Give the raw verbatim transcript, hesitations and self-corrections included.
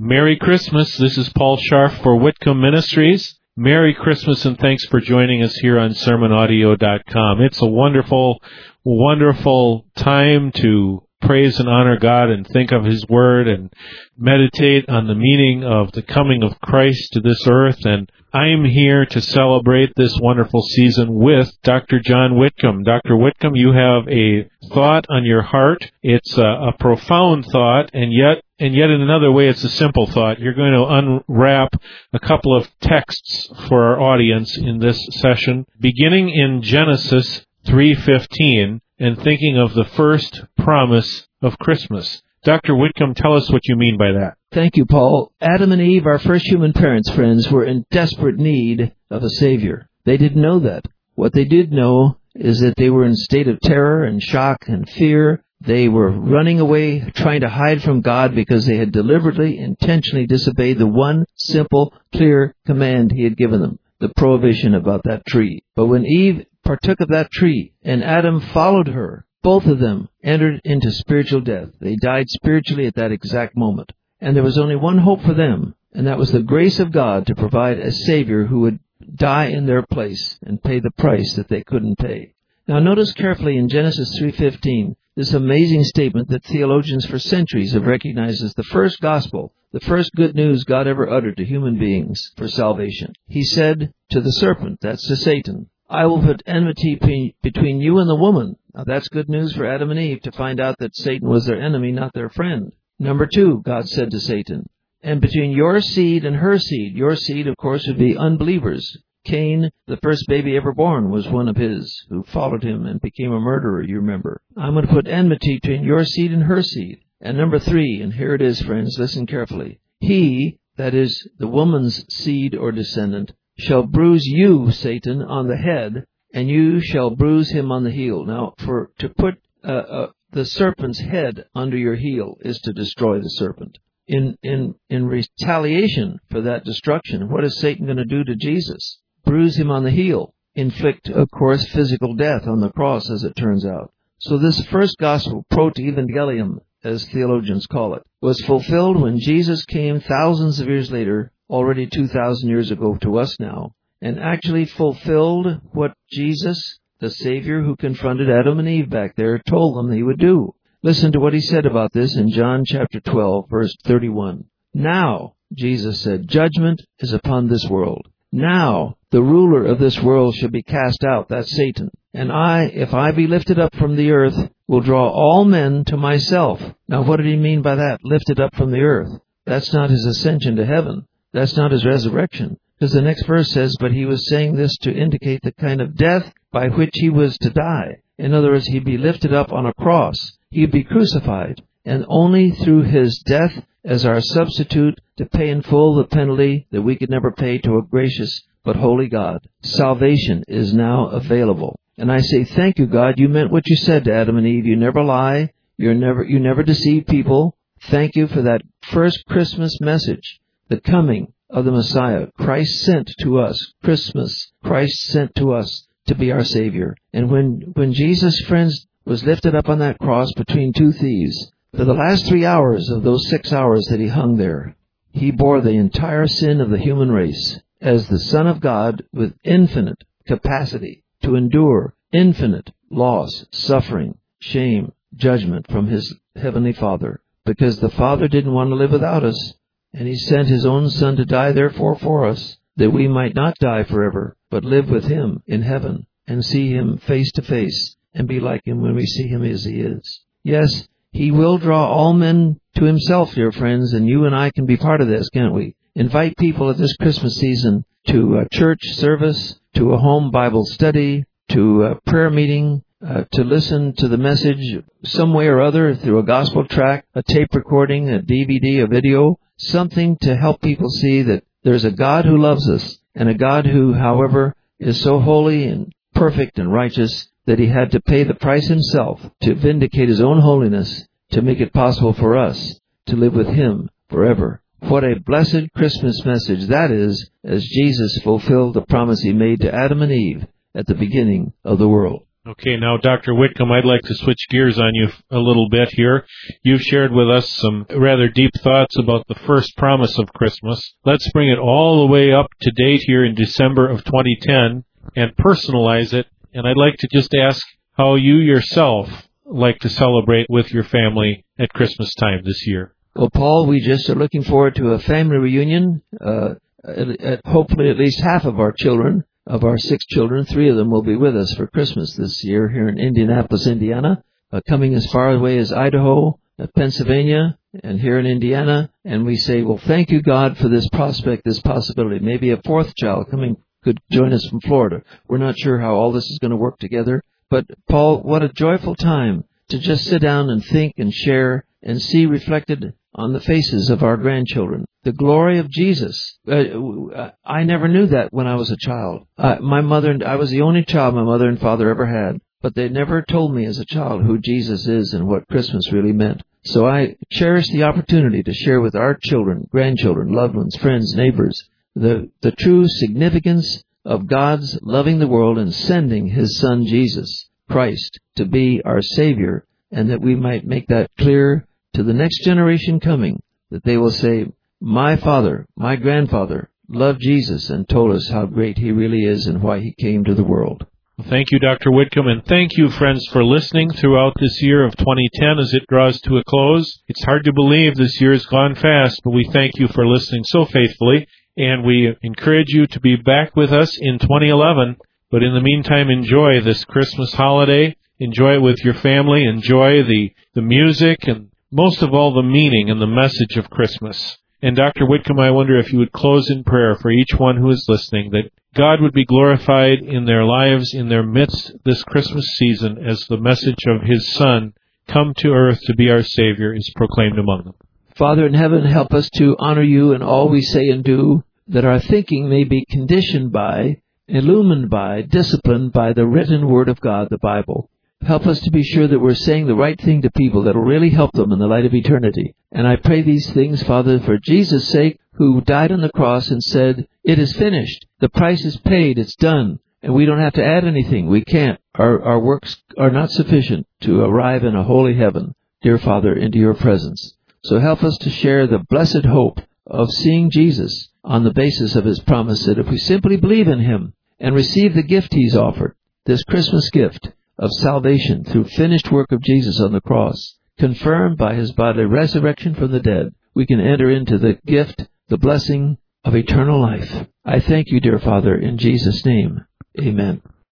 Merry Christmas. This is Paul Scharf for Whitcomb Ministries. Merry Christmas and thanks for joining us here on sermon audio dot com. It's a wonderful, wonderful time to praise and honor God and think of His Word and meditate on the meaning of the coming of Christ to this earth. And I am here to celebrate this wonderful season with Doctor John Whitcomb. Doctor Whitcomb, you have a thought on your heart. It's a, a profound thought, and yet and yet in another way it's a simple thought. You're going to unwrap a couple of texts for our audience in this session, beginning in Genesis three fifteen and thinking of the first promise of Christmas. Doctor Whitcomb, tell us what you mean by that. Thank you, Paul. Adam and Eve, our first human parents, friends, were in desperate need of a Savior. They didn't know that. What they did know is that they were in a state of terror and shock and fear. They were running away, trying to hide from God because they had deliberately, intentionally disobeyed the one simple, clear command He had given them, the prohibition about that tree. But when Eve partook of that tree and Adam followed her, both of them entered into spiritual death. They died spiritually at that exact moment. And there was only one hope for them, and that was the grace of God to provide a Savior who would die in their place and pay the price that they couldn't pay. Now notice carefully in Genesis three fifteen, this amazing statement that theologians for centuries have recognized as the first gospel, the first good news God ever uttered to human beings for salvation. He said to the serpent, that's to Satan, I will put enmity between you and the woman. Now that's good news for Adam and Eve to find out that Satan was their enemy, not their friend. Number two, God said to Satan, and between your seed and her seed, your seed, of course, would be unbelievers. Cain, the first baby ever born, was one of his who followed him and became a murderer, you remember. I'm going to put enmity between your seed and her seed. And number three, and here it is, friends, listen carefully. He, that is the woman's seed or descendant, shall bruise you, Satan, on the head, and you shall bruise him on the heel. Now, for to put uh, uh, the serpent's head under your heel is to destroy the serpent. In in in retaliation for that destruction, what is Satan going to do to Jesus? Bruise him on the heel. Inflict, of course, physical death on the cross, as it turns out. So this first gospel, proto-evangelium, as theologians call it, was fulfilled when Jesus came thousands of years later, already two thousand years ago to us now, and actually fulfilled what Jesus, the Savior who confronted Adam and Eve back there, told them He would do. Listen to what He said about this in John chapter twelve, verse thirty-one. Now, Jesus said, judgment is upon this world. Now, the ruler of this world shall be cast out, that's Satan. And I, if I be lifted up from the earth, will draw all men to myself. Now, what did He mean by that? Lifted up from the earth. That's not His ascension to heaven. That's not His resurrection. Because the next verse says, but He was saying this to indicate the kind of death by which He was to die. In other words, He'd be lifted up on a cross. He'd be crucified. And only through His death as our substitute to pay in full the penalty that we could never pay to a gracious but holy God, salvation is now available. And I say, thank you, God. You meant what you said to Adam and Eve. You never lie. You're never, you never deceive people. Thank you for that first Christmas message, the coming of the Messiah. Christ sent to us. Christmas. Christ sent to us to be our Savior. And when, when Jesus, friends, was lifted up on that cross between two thieves, for the last three hours of those six hours that He hung there, He bore the entire sin of the human race as the Son of God with infinite capacity to endure infinite loss, suffering, shame, judgment from His Heavenly Father, because the Father didn't want to live without us, and He sent His own Son to die therefore for us, that we might not die forever, but live with Him in heaven and see Him face to face and be like Him when we see Him as He is. Yes, He will draw all men to Himself, dear friends, and you and I can be part of this, can't we? Invite people at this Christmas season to a church service, to a home Bible study, to a prayer meeting, uh, to listen to the message some way or other through a gospel tract, a tape recording, a D V D, a video, something to help people see that there's a God who loves us and a God who, however, is so holy and perfect and righteous that He had to pay the price Himself to vindicate His own holiness to make it possible for us to live with Him forever. What a blessed Christmas message that is, as Jesus fulfilled the promise He made to Adam and Eve at the beginning of the world. Okay, now, Doctor Whitcomb, I'd like to switch gears on you a little bit here. You've shared with us some rather deep thoughts about the first promise of Christmas. Let's bring it all the way up to date here in December of twenty ten and personalize it. And I'd like to just ask how you yourself like to celebrate with your family at Christmas time this year. Well, Paul, we just are looking forward to a family reunion. Uh, at, at hopefully at least half of our children, of our six children, three of them will be with us for Christmas this year here in Indianapolis, Indiana, uh, coming as far away as Idaho, uh, Pennsylvania, and here in Indiana. And we say, well, thank you, God, for this prospect, this possibility. Maybe a fourth child coming could join us from Florida. We're not sure how all this is going to work together. But, Paul, what a joyful time to just sit down and think and share and see reflected on the faces of our grandchildren the glory of Jesus. Uh, I never knew that when I was a child. Uh, my mother and I was the only child my mother and father ever had, but they never told me as a child who Jesus is and what Christmas really meant. So I cherish the opportunity to share with our children, grandchildren, loved ones, friends, neighbors, the, the true significance of God's loving the world and sending His Son Jesus Christ to be our Savior, and that we might make that clear to the next generation coming, that they will say, my father, my grandfather loved Jesus and told us how great He really is and why He came to the world. Thank you, Doctor Whitcomb, and thank you, friends, for listening throughout this year of twenty ten as it draws to a close. It's hard to believe this year has gone fast, but we thank you for listening so faithfully, and we encourage you to be back with us in twenty eleven. But in the meantime, enjoy this Christmas holiday. Enjoy it with your family. Enjoy the, the music and most of all the meaning and the message of Christmas. And Doctor Whitcomb, I wonder if you would close in prayer for each one who is listening, that God would be glorified in their lives, in their midst this Christmas season, as the message of His Son, come to earth to be our Savior, is proclaimed among them. Father in heaven, help us to honor You in all we say and do, that our thinking may be conditioned by, illumined by, disciplined by the written Word of God, the Bible. Help us to be sure that we're saying the right thing to people that will really help them in the light of eternity. And I pray these things, Father, for Jesus' sake, who died on the cross and said, it is finished. The price is paid. It's done. And we don't have to add anything. We can't. Our, our works are not sufficient to arrive in a holy heaven, dear Father, into Your presence. So help us to share the blessed hope of seeing Jesus on the basis of His promise that if we simply believe in Him and receive the gift He's offered, this Christmas gift of salvation through finished work of Jesus on the cross, confirmed by His bodily resurrection from the dead, we can enter into the gift, the blessing of eternal life. I thank You, dear Father, in Jesus' name. Amen.